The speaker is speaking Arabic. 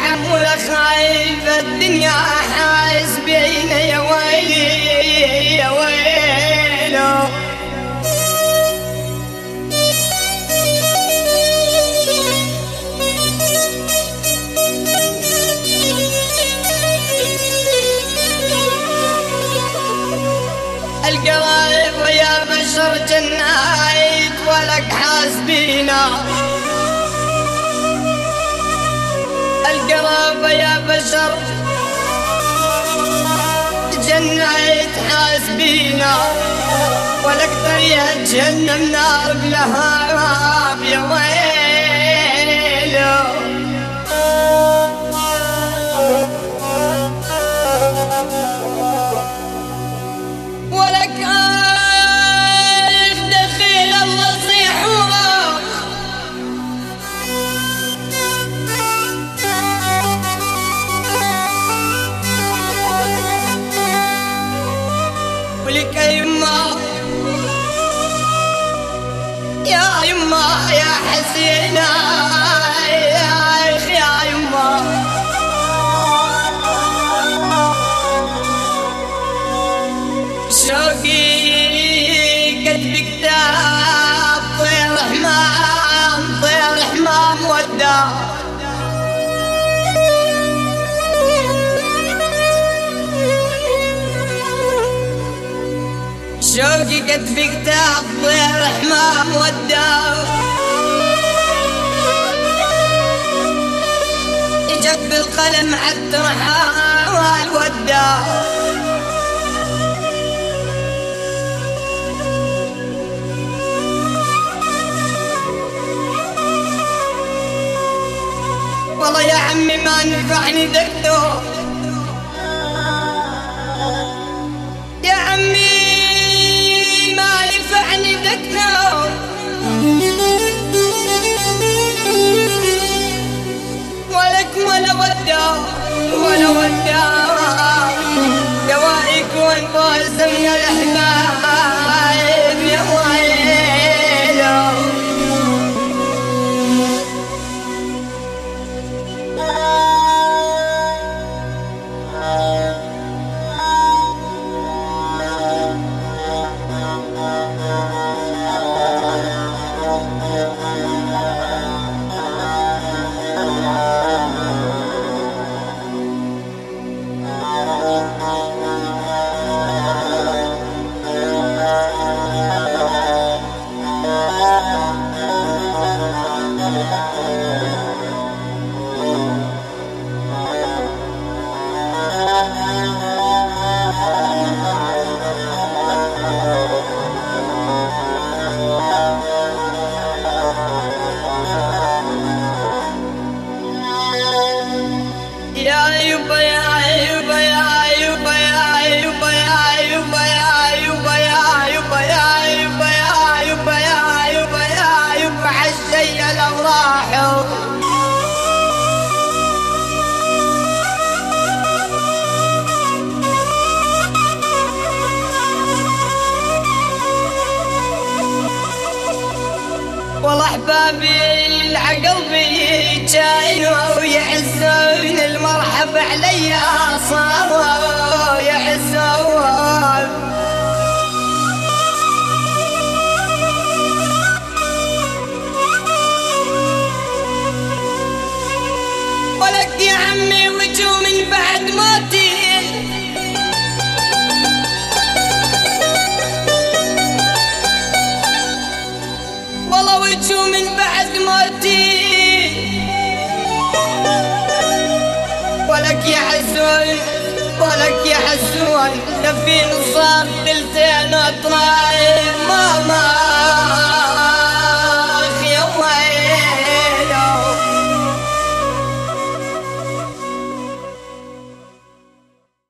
عم ولا خايف الدنيا حاس بينا يا ويلي يا ويلو. القرايب يا بشر جنايت ولك حاسبينا. القرابة يا بشر جنايت حاسبينا، ولك طريق جهنم نار بلهاب يا ويلو. ولك دخيل الله صيحوه، ولك يما يا يما يا حسينة يا أخي يا يما. شوقي كتب كتاب طير حمام وداه. شوقي كتب كتاب طير حمام وداه. اجت بالقلم حتى رحال وداه. والله يا عمي ما نفعني دكتور، يا عمي ما نفعني دكتور. ولك ولا وداه ولا وداه، دوائك والبوس من الأحباب يا ويلو. والله احبابي العقل بيجاينوا ويعزون المرحب علي صاروا يعزون. ولك يا عمي وجو من بعد موتي، والله وجو من بعد موتي. ولك يا حسون ولك يا حسون، دفين صار 2 أطراف ماما